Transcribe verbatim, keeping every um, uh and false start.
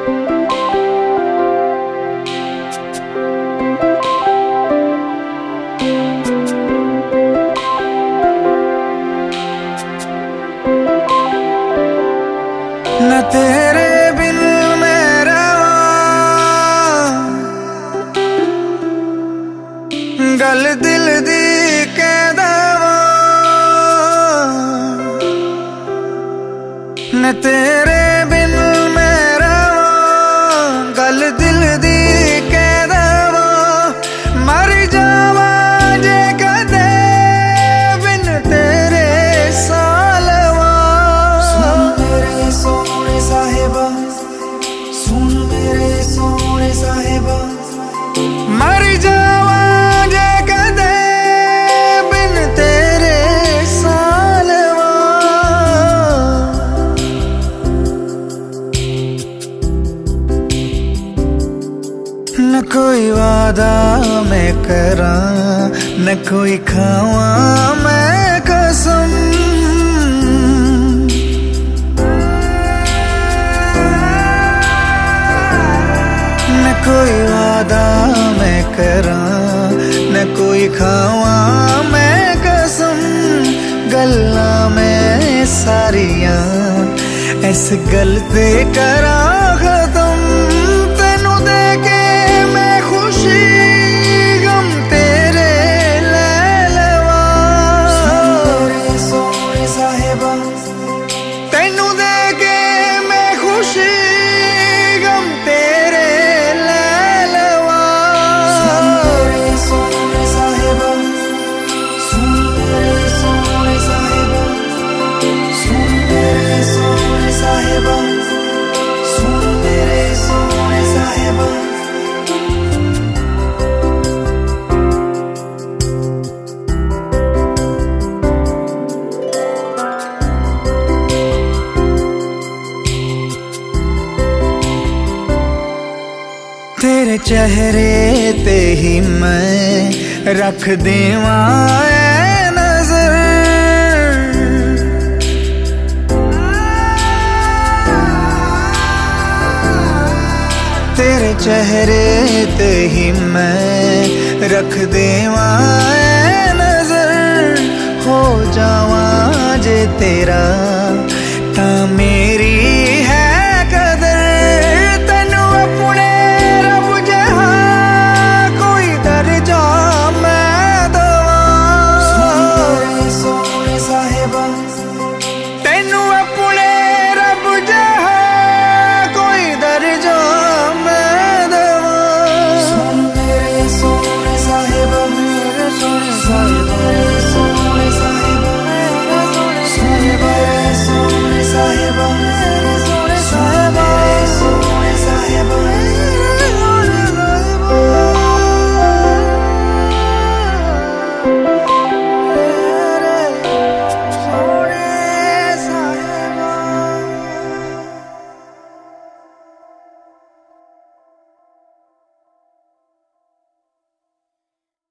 न तेरे बिन मैं रवां, गल दिल दी कह दवां। न तेरे बिन मैं रवां, गल दिल दी कह दवां। मर जावां जे कदे बिन तेरे सालवां। सुन मेरे सोने साहिबा, सुन मेरे सोने साहिबा, मर जावां जे कदे बिन तेरे सालवां। न कोई वादा मैं करां, न कोई खावां मैं कसम। न कोई वादा मैं करां, न कोई खावां मैं कसम। गल्लां मैं सारियां इस गल ते करां खत्म। तेनू दे के मैं खुशी गम तेरे ले लवां। सोने सोने साहिबा, तेनू दे के मैं खुशी गम तेरे ले लवां। सोने सोने साहिबा, सुन मेरे सोने साहिबा, सुन मेरे सोने साहिबा, सुन मेरे सोने साहिबा। तेरे चेहरे ते ही मैं रख देवां ऐ नजर। तेरे चेहरे ते ही मैं रख देवां ऐ नजर। हो जावां जे तेरा